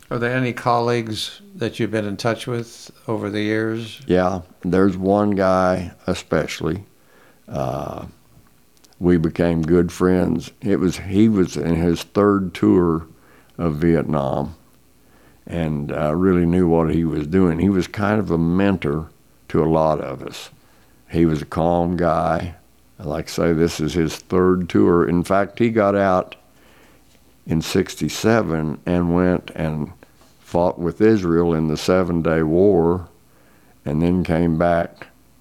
Are there any colleagues that you've been in touch with over the years? Yeah, there's one guy especially. Uh, we became good friends. He was in his third tour of Vietnam, and really knew what he was doing. He was kind of a mentor to a lot of us. He was a calm guy. Like I say, this is his third tour. In fact, he got out in '67 and went and fought with Israel in the 7-Day War, and then came back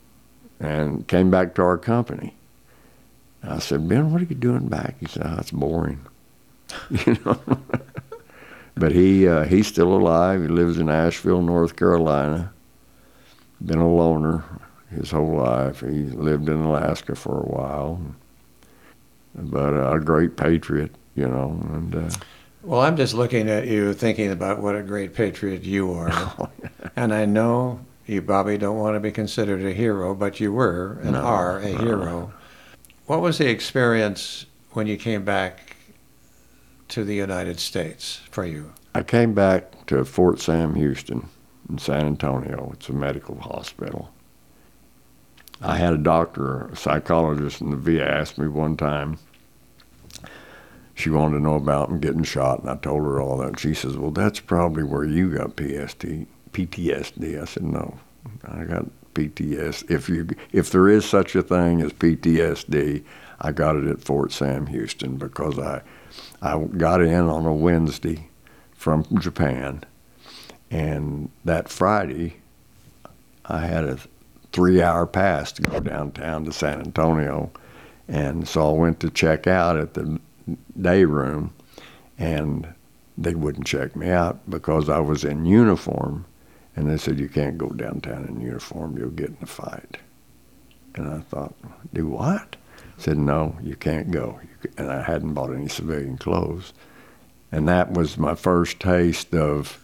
to our company. I said, Ben, what are you doing back? He said, oh, it's boring. You know. But he's still alive. He lives in Asheville, North Carolina. Been a loner his whole life. He lived in Alaska for a while. But a great patriot, you know. And Well, I'm just looking at you thinking about what a great patriot you are. And I know you probably don't want to be considered a hero, but you were and are a hero. What was the experience when you came back to the United States for you? I came back to Fort Sam Houston in San Antonio. It's a medical hospital. I had a doctor, a psychologist in the VA, asked me one time. She wanted to know about me getting shot, and I told her all that. She says, well, that's probably where you got PTSD. I said, no, I got PTSD. If there is such a thing as PTSD, I got it at Fort Sam Houston because I got in on a Wednesday from Japan, and that Friday I had a 3-hour pass to go downtown to San Antonio, and so I went to check out at the day room, and they wouldn't check me out because I was in uniform, and they said, you can't go downtown in uniform, you'll get in a fight. And I thought, do what? Said, no, you can't go. And I hadn't bought any civilian clothes. And that was my first taste of,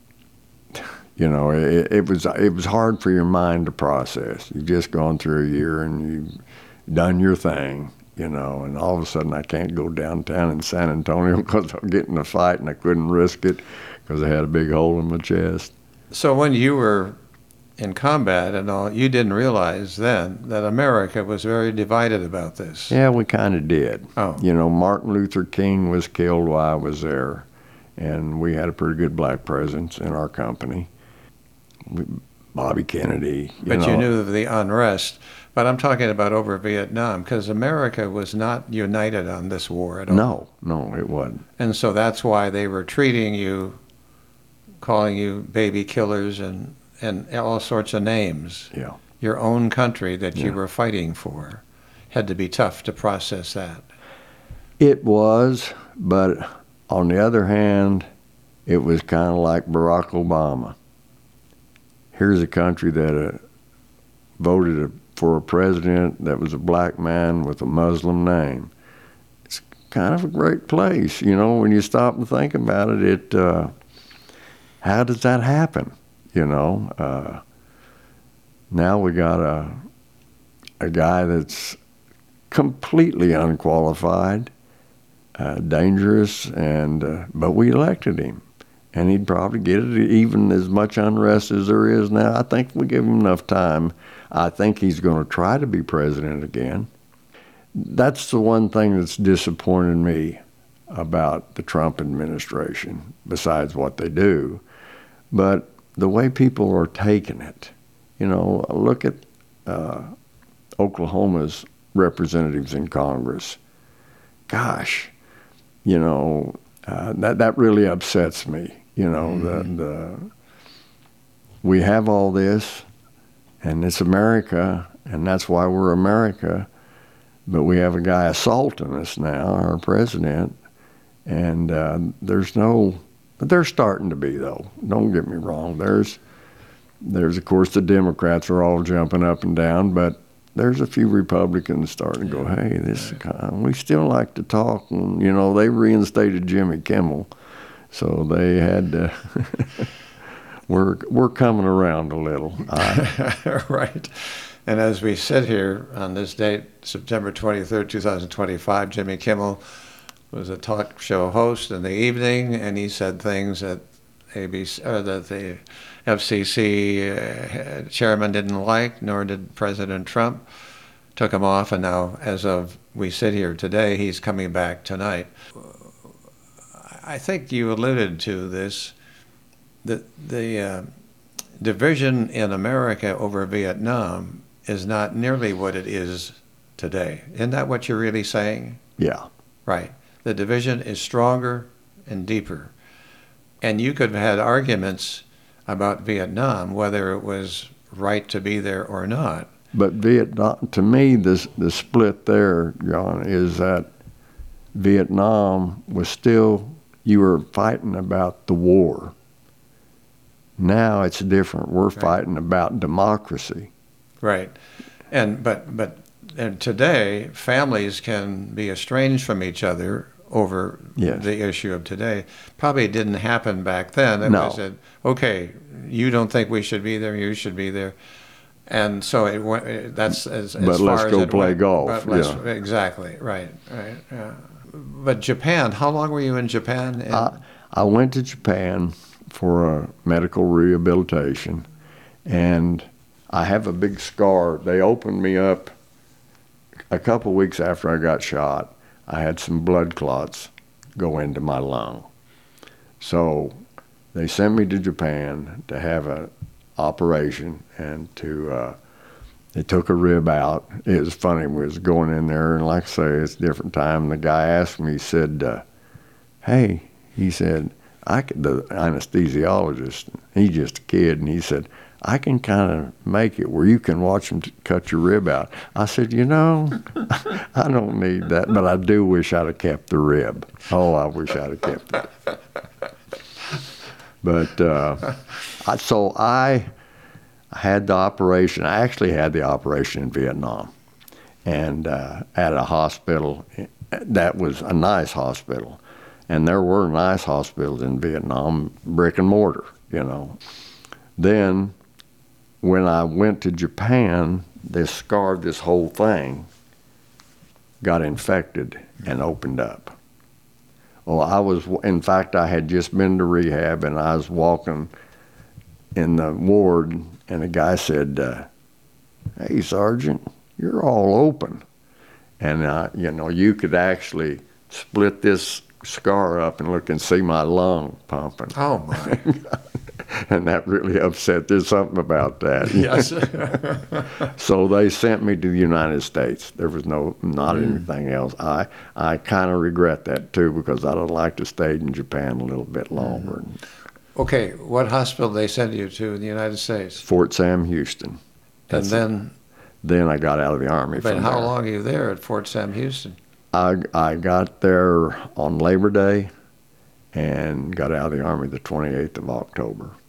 you know, it was hard for your mind to process. You've just gone through a year and you've done your thing, you know, and all of a sudden I can't go downtown in San Antonio because I'll get in a fight, and I couldn't risk it because I had a big hole in my chest. So when you were in combat and all, you didn't realize then that America was very divided about this. Yeah, we kind of did. Oh. You know, Martin Luther King was killed while I was there, and we had a pretty good black presence in our company. Bobby Kennedy. But you knew of the unrest. But I'm talking about over Vietnam, because America was not united on this war at all. No, it wasn't. And so that's why they were treating you, calling you baby killers and all sorts of names. Yeah. Your own country that you were fighting for had to be tough to process that. It was, but on the other hand, it was kind of like Barack Obama. Here's a country that voted for a president that was a black man with a Muslim name. It's kind of a great place, you know, when you stop and think about it. How does that happen? You know, now we got a guy that's completely unqualified, dangerous, and but we elected him, and he'd probably get it even as much unrest as there is now. I think we give him enough time. I think he's going to try to be president again. That's the one thing that's disappointed me about the Trump administration, besides what they do. But the way people are taking it, you know, look at Oklahoma's representatives in Congress. Gosh, you know, that really upsets me. You know, we have all this, and it's America, and that's why we're America. But we have a guy assaulting us now, our president, and there's no. But they're starting to be, though. Don't get me wrong. There's of course, the Democrats are all jumping up and down, but there's a few Republicans starting to go, hey, we still like to talk. And, you know, they reinstated Jimmy Kimmel, so they had to. We're coming around a little. Right. And as we sit here on this date, September 23rd, 2025, Jimmy Kimmel was a talk show host in the evening, and he said things that ABC or that the FCC chairman didn't like, nor did President Trump. Took him off, and now, as of we sit here today, he's coming back tonight. I think you alluded to this, that the division in America over Vietnam is not nearly what it is today. Isn't that what you're really saying? Yeah. Right. The division is stronger and deeper. And you could have had arguments about Vietnam, whether it was right to be there or not. But Vietnam, to me, the split there, John, is that Vietnam was still, you were fighting about the war. Now it's different. We're fighting about democracy. Right. But today, families can be estranged from each other over the issue of today. Probably didn't happen back then. It was said, okay, you don't think we should be there, you should be there. And so that's as far as But let's go play went. golf. Exactly, right. Yeah. But Japan, how long were you in Japan? I went to Japan for a medical rehabilitation, and I have a big scar. They opened me up a couple weeks after I got shot. I had some blood clots go into my lung. So they sent me to Japan to have an operation, and they took a rib out. It was funny, we was going in there, and like I say, it's a different time. The guy asked me, he said, hey, he said, the anesthesiologist, he's just a kid, and he said, I can kind of make it where you can watch them cut your rib out. I said, I don't need that, but I do wish I'd have kept the rib. Oh, I wish I'd have kept it. But I had the operation. I actually had the operation in Vietnam, and at a hospital that was a nice hospital. And there were nice hospitals in Vietnam, brick and mortar, Then, when I went to Japan, this whole thing got infected and opened up. Well, in fact, I had just been to rehab, and I was walking in the ward, and a guy said, hey, Sergeant, you're all open. And, you could actually split this scar up and look and see my lung pumping. Oh, my. And that really upset. There's something about that. Yes. So they sent me to the United States. There was not anything else. I kind of regret that too, because I'd have liked to stay in Japan a little bit longer. Okay, what hospital did they send you to in the United States? Fort Sam Houston. And then I got out of the Army. But how long are you there at Fort Sam Houston? I got there on Labor Day and got out of the Army the 28th of October.